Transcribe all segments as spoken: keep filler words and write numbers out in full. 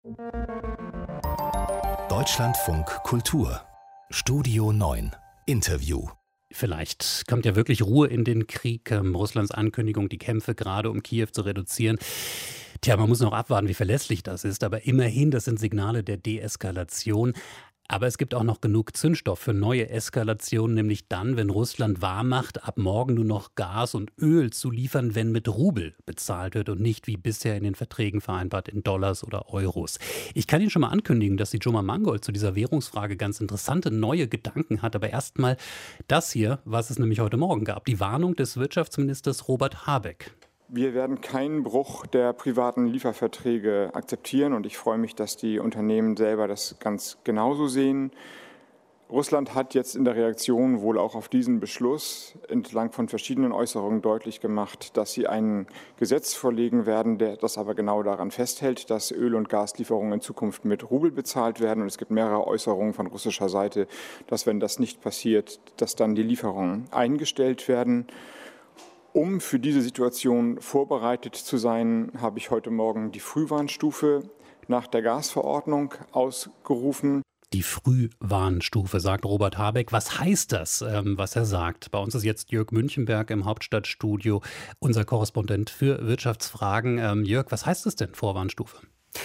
Deutschlandfunk Kultur Studio neun Interview. Vielleicht kommt ja wirklich Ruhe in den Krieg. Ähm, Russlands Ankündigung, die Kämpfe gerade um Kiew zu reduzieren. Tja, man muss noch abwarten, wie verlässlich das ist. Aber immerhin, das sind Signale der Deeskalation. Aber es gibt auch noch genug Zündstoff für neue Eskalationen, nämlich dann, wenn Russland wahrmacht, ab morgen nur noch Gas und Öl zu liefern, wenn mit Rubel bezahlt wird und nicht wie bisher in den Verträgen vereinbart in Dollars oder Euros. Ich kann Ihnen schon mal ankündigen, dass die Ijoma Mangold zu dieser Währungsfrage ganz interessante neue Gedanken hat. Aber erstmal das hier, was es nämlich heute Morgen gab, die Warnung des Wirtschaftsministers Robert Habeck. Wir werden keinen Bruch der privaten Lieferverträge akzeptieren und ich freue mich, dass die Unternehmen selber das ganz genauso sehen. Russland hat jetzt in der Reaktion wohl auch auf diesen Beschluss entlang von verschiedenen Äußerungen deutlich gemacht, dass sie ein Gesetz vorlegen werden, der das aber genau daran festhält, dass Öl- und Gaslieferungen in Zukunft mit Rubel bezahlt werden. Und es gibt mehrere Äußerungen von russischer Seite, dass, wenn das nicht passiert, dass dann die Lieferungen eingestellt werden. Um für diese Situation vorbereitet zu sein, habe ich heute Morgen die Frühwarnstufe nach der Gasverordnung ausgerufen. Die Frühwarnstufe, sagt Robert Habeck. Was heißt das, ähm, was er sagt? Bei uns ist jetzt Jörg Münchenberg im Hauptstadtstudio, unser Korrespondent für Wirtschaftsfragen. Ähm, Jörg, was heißt es denn, Vorwarnstufe?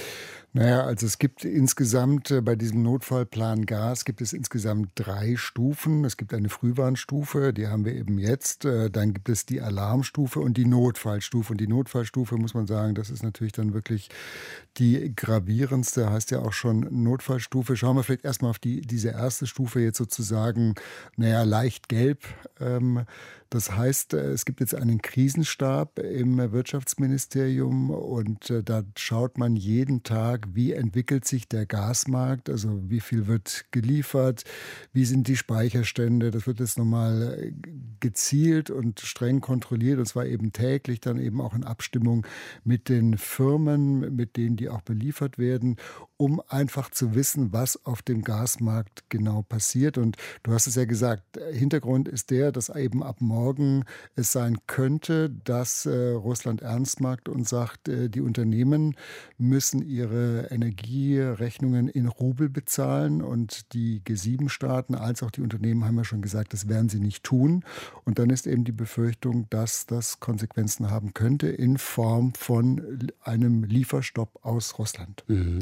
Naja, also es gibt insgesamt äh, bei diesem Notfallplan Gas gibt es insgesamt drei Stufen. Es gibt eine Frühwarnstufe, die haben wir eben jetzt. Äh, dann gibt es die Alarmstufe und die Notfallstufe. Und die Notfallstufe, muss man sagen, das ist natürlich dann wirklich die gravierendste, heißt ja auch schon Notfallstufe. Schauen wir vielleicht erstmal auf die, diese erste Stufe jetzt sozusagen, naja, leicht gelb. Ähm, Das heißt, es gibt jetzt einen Krisenstab im Wirtschaftsministerium und da schaut man jeden Tag, wie entwickelt sich der Gasmarkt, also wie viel wird geliefert, wie sind die Speicherstände. Das wird jetzt nochmal gezielt und streng kontrolliert, und zwar eben täglich, dann eben auch in Abstimmung mit den Firmen, mit denen die auch beliefert werden, um einfach zu wissen, was auf dem Gasmarkt genau passiert. Und du hast es ja gesagt, Hintergrund ist der, dass eben ab morgen es sein könnte, dass äh, Russland ernst macht und sagt, äh, die Unternehmen müssen ihre Energierechnungen in Rubel bezahlen, und die G sieben Staaten als auch die Unternehmen haben ja schon gesagt, das werden sie nicht tun. Und dann ist eben die Befürchtung, dass das Konsequenzen haben könnte in Form von einem Lieferstopp aus Russland. Mhm.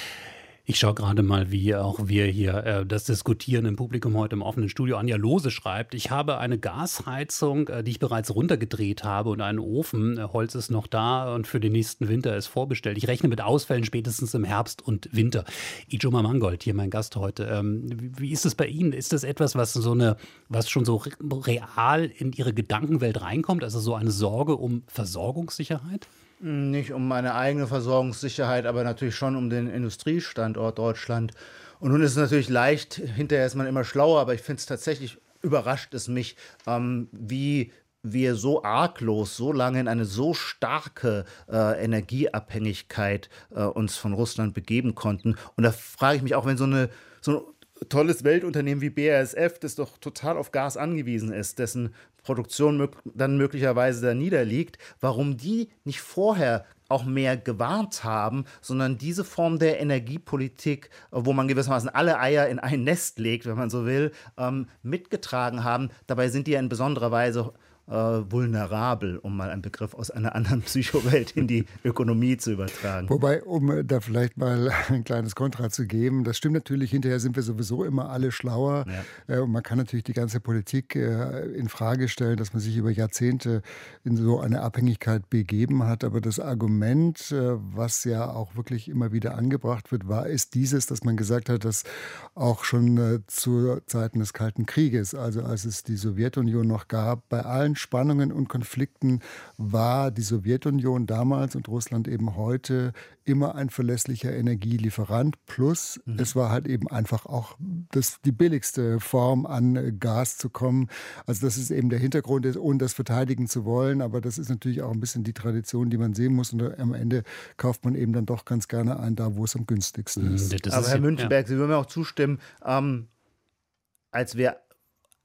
Ich schaue gerade mal, wie auch wir hier äh, das diskutieren im Publikum heute im offenen Studio. Anja Lose schreibt, ich habe eine Gasheizung, äh, die ich bereits runtergedreht habe, und einen Ofen. Äh, Holz ist noch da und für den nächsten Winter ist vorbestellt. Ich rechne mit Ausfällen spätestens im Herbst und Winter. Ijoma Mangold, hier mein Gast heute. Ähm, wie, wie ist es bei Ihnen? Ist das etwas, was so eine, was schon so real in Ihre Gedankenwelt reinkommt? Also so eine Sorge um Versorgungssicherheit? Nicht um meine eigene Versorgungssicherheit, aber natürlich schon um den Industriestandort Deutschland. Und nun ist es natürlich leicht, hinterher ist man immer schlauer, aber ich finde es tatsächlich, überrascht es mich, ähm, wie wir so arglos, so lange in eine so starke äh, Energieabhängigkeit äh, uns von Russland begeben konnten. Und da frage ich mich auch, wenn so eine so ein tolles Weltunternehmen wie B A S F, das doch total auf Gas angewiesen ist, dessen Produktion mög- dann möglicherweise da niederliegt, warum die nicht vorher auch mehr gewarnt haben, sondern diese Form der Energiepolitik, wo man gewissermaßen alle Eier in ein Nest legt, wenn man so will, ähm, mitgetragen haben. Dabei sind die ja in besonderer Weise äh, vulnerabel, um mal einen Begriff aus einer anderen Psychowelt in die Ökonomie zu übertragen. Wobei, um da vielleicht mal ein kleines Kontra zu geben, das stimmt natürlich, hinterher sind wir sowieso immer alle schlauer. Ja. Und man kann natürlich die ganze Politik in Frage stellen, dass man sich über Jahrzehnte in so eine Abhängigkeit begeben hat. Aber das Argument, was ja auch wirklich immer wieder angebracht wird, war, ist dieses, dass man gesagt hat, dass auch schon zu Zeiten des Kalten Krieges, also als es die Sowjetunion noch gab, bei allen Spannungen und Konflikten war die Sowjetunion damals und Russland eben heute immer ein verlässlicher Energielieferant. Plus, mhm. es war halt eben einfach auch das, die billigste Form, an Gas zu kommen. Also das ist eben der Hintergrund, ohne das verteidigen zu wollen. Aber das ist natürlich auch ein bisschen die Tradition, die man sehen muss. Und am Ende kauft man eben dann doch ganz gerne ein, da wo es am günstigsten ist. Mhm, aber Herr Münchenberg, ja. Sie würden mir auch zustimmen, ähm, als wir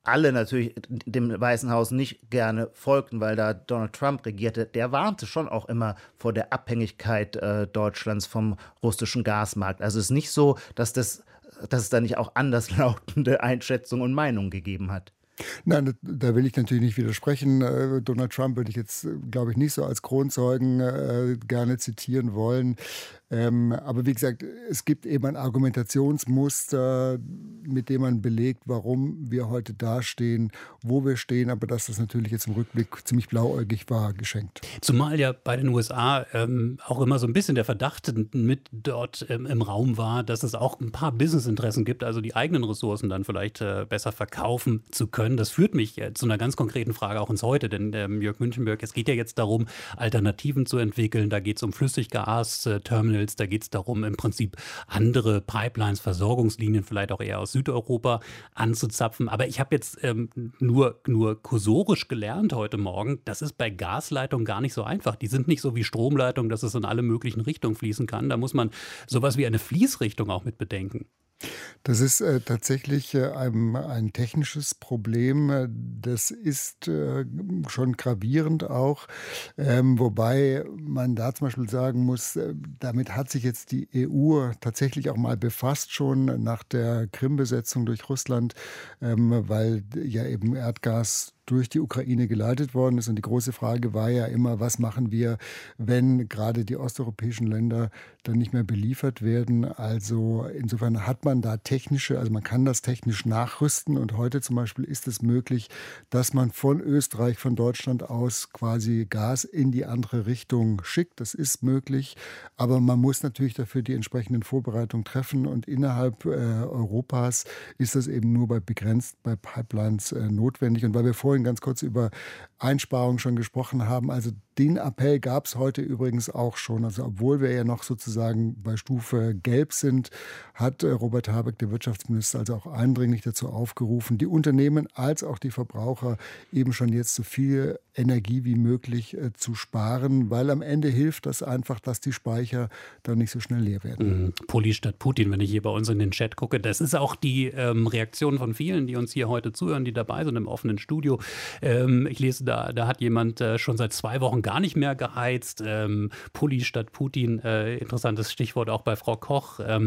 alle natürlich dem Weißen Haus nicht gerne folgten, weil da Donald Trump regierte, der warnte schon auch immer vor der Abhängigkeit äh, Deutschlands vom russischen Gasmarkt. Also es ist nicht so, dass, das, dass es da nicht auch anderslautende Einschätzungen und Meinungen gegeben hat. Nein, da will ich natürlich nicht widersprechen. Donald Trump würde ich jetzt, glaube ich, nicht so als Kronzeugen äh, gerne zitieren wollen. Ähm, aber wie gesagt, es gibt eben ein Argumentationsmuster, mit dem man belegt, warum wir heute dastehen, wo wir stehen, aber dass das natürlich jetzt im Rückblick ziemlich blauäugig war, geschenkt. Zumal ja bei den U S A ähm, auch immer so ein bisschen der Verdacht mit dort ähm, im Raum war, dass es auch ein paar Businessinteressen gibt, also die eigenen Ressourcen dann vielleicht äh, besser verkaufen zu können. Das führt mich äh, zu einer ganz konkreten Frage auch ins Heute, denn ähm, Jörg Münchenberg, es geht ja jetzt darum, Alternativen zu entwickeln. Da geht es um Flüssiggas-Terminals. Da geht es darum, im Prinzip andere Pipelines, Versorgungslinien, vielleicht auch eher aus Südeuropa anzuzapfen. Aber ich habe jetzt ähm, nur, nur kursorisch gelernt heute Morgen, das ist bei Gasleitungen gar nicht so einfach. Die sind nicht so wie Stromleitungen, dass es in alle möglichen Richtungen fließen kann. Da muss man sowas wie eine Fließrichtung auch mit bedenken. Das ist äh, tatsächlich äh, ein, ein technisches Problem. Das ist äh, schon gravierend auch. Ähm, wobei man da zum Beispiel sagen muss, äh, damit hat sich jetzt die E U tatsächlich auch mal befasst, schon nach der Krim-Besetzung durch Russland, ähm, weil ja eben Erdgas durch die Ukraine geleitet worden ist. Und die große Frage war ja immer, was machen wir, wenn gerade die osteuropäischen Länder dann nicht mehr beliefert werden. Also insofern hat man da technische, also man kann das technisch nachrüsten. Und heute zum Beispiel ist es möglich, dass man von Österreich, von Deutschland aus quasi Gas in die andere Richtung schickt. Das ist möglich, aber man muss natürlich dafür die entsprechenden Vorbereitungen treffen. Und innerhalb äh, Europas ist das eben nur bei begrenzt bei Pipelines äh, notwendig. Und weil wir vorhin ganz kurz über Einsparungen schon gesprochen haben. Also den Appell gab es heute übrigens auch schon. Also obwohl wir ja noch sozusagen bei Stufe Gelb sind, hat Robert Habeck, der Wirtschaftsminister, also auch eindringlich dazu aufgerufen, die Unternehmen als auch die Verbraucher eben schon jetzt so viel Energie wie möglich äh, zu sparen, weil am Ende hilft das einfach, dass die Speicher dann nicht so schnell leer werden. Mhm. Pulli statt Putin, wenn ich hier bei uns in den Chat gucke. Das ist auch die ähm, Reaktion von vielen, die uns hier heute zuhören, die dabei sind im offenen Studio. Ähm, ich lese, da, da hat jemand äh, schon seit zwei Wochen gar nicht mehr geheizt. Ähm, Pulli statt Putin, äh, interessantes Stichwort auch bei Frau Koch. Ähm,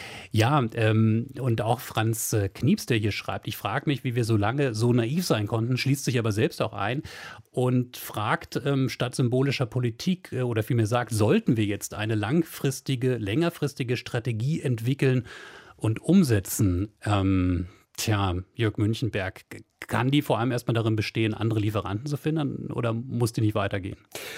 Ja, ähm, und auch Franz äh, Knieps, der hier schreibt, ich frage mich, wie wir so lange so naiv sein konnten, schließt sich aber selbst auch ein und fragt, ähm, statt symbolischer Politik äh, oder vielmehr sagt, sollten wir jetzt eine langfristige, längerfristige Strategie entwickeln und umsetzen? Ähm, tja, Jörg Münchenberg, kann die vor allem erstmal darin bestehen, andere Lieferanten zu finden oder muss die nicht weitergehen?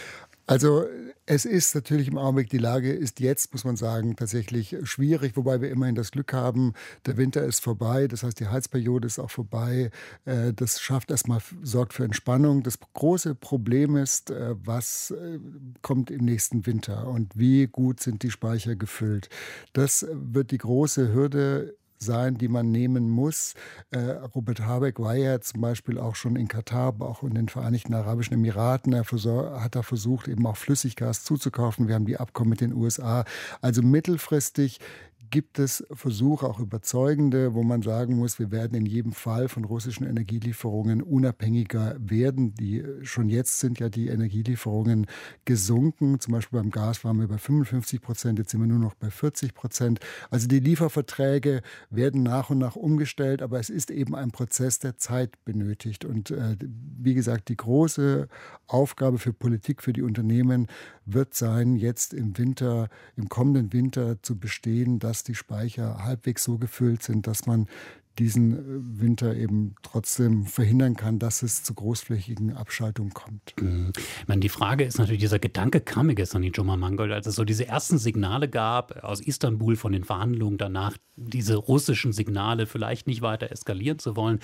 Also es ist natürlich im Augenblick, die Lage ist jetzt, muss man sagen, tatsächlich schwierig, wobei wir immerhin das Glück haben, der Winter ist vorbei, das heißt die Heizperiode ist auch vorbei, das schafft erstmal, sorgt für Entspannung. Das große Problem ist, was kommt im nächsten Winter und wie gut sind die Speicher gefüllt. Das wird die große Hürde sein, die man nehmen muss. Äh, Robert Habeck war ja zum Beispiel auch schon in Katar, aber auch in den Vereinigten Arabischen Emiraten. Er hat da versucht, eben auch Flüssiggas zuzukaufen. Wir haben die Abkommen mit den U S A. Also mittelfristig gibt es Versuche, auch überzeugende, wo man sagen muss, wir werden in jedem Fall von russischen Energielieferungen unabhängiger werden. Die, schon jetzt sind ja die Energielieferungen gesunken. Zum Beispiel beim Gas waren wir bei fünfundfünfzig Prozent, jetzt sind wir nur noch bei vierzig Prozent. Also die Lieferverträge werden nach und nach umgestellt, aber es ist eben ein Prozess, der Zeit benötigt. Und äh, wie gesagt, die große Aufgabe für Politik, für die Unternehmen wird sein, jetzt im Winter, im kommenden Winter zu bestehen, dass die Speicher halbwegs so gefüllt sind, dass man diesen Winter eben trotzdem verhindern kann, dass es zu großflächigen Abschaltungen kommt. Mhm. Ich meine, die Frage ist natürlich, dieser Gedanke kam mir gestern, die Joma Mangold, als es so diese ersten Signale gab aus Istanbul von den Verhandlungen danach, diese russischen Signale vielleicht nicht weiter eskalieren zu wollen.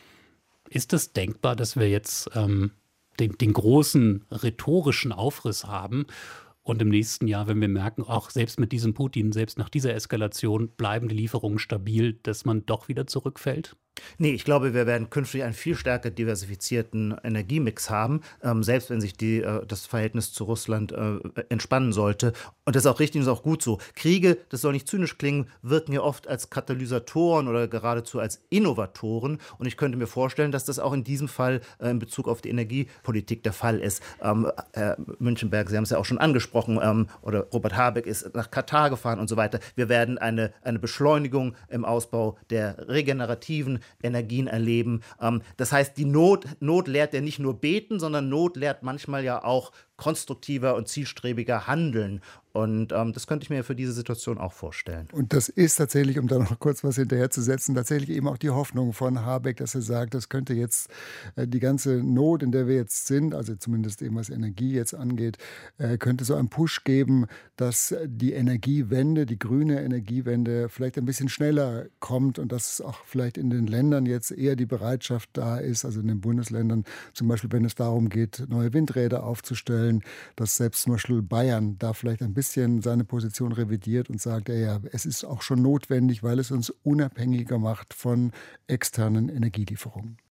Ist es denkbar, dass wir jetzt ähm, den, den großen rhetorischen Aufriss haben und im nächsten Jahr, wenn wir merken, auch selbst mit diesem Putin, selbst nach dieser Eskalation bleiben die Lieferungen stabil, dass man doch wieder zurückfällt? Nee, ich glaube, wir werden künftig einen viel stärker diversifizierten Energiemix haben, ähm, selbst wenn sich die, äh, das Verhältnis zu Russland äh, entspannen sollte. Und das ist auch richtig und ist auch gut so. Kriege, das soll nicht zynisch klingen, wirken ja oft als Katalysatoren oder geradezu als Innovatoren. Und ich könnte mir vorstellen, dass das auch in diesem Fall äh, in Bezug auf die Energiepolitik der Fall ist. Ähm, Herr Münchenberg, Sie haben es ja auch schon angesprochen, ähm, oder Robert Habeck ist nach Katar gefahren und so weiter. Wir werden eine, eine Beschleunigung im Ausbau der regenerativen Energien erleben. Ähm, das heißt, die Not, Not lehrt ja nicht nur beten, sondern Not lehrt manchmal ja auch konstruktiver und zielstrebiger handeln. Und ähm, das könnte ich mir für diese Situation auch vorstellen. Und das ist tatsächlich, um da noch kurz was hinterherzusetzen, tatsächlich eben auch die Hoffnung von Habeck, dass er sagt, das könnte jetzt äh, die ganze Not, in der wir jetzt sind, also zumindest eben was Energie jetzt angeht, äh, könnte so einen Push geben, dass die Energiewende, die grüne Energiewende vielleicht ein bisschen schneller kommt und dass auch vielleicht in den Ländern jetzt eher die Bereitschaft da ist, also in den Bundesländern, zum Beispiel wenn es darum geht, neue Windräder aufzustellen, dass selbst zum Beispiel Bayern da vielleicht ein bisschen seine Position revidiert und sagt, ja, ja, es ist auch schon notwendig, weil es uns unabhängiger macht von externen Energielieferungen.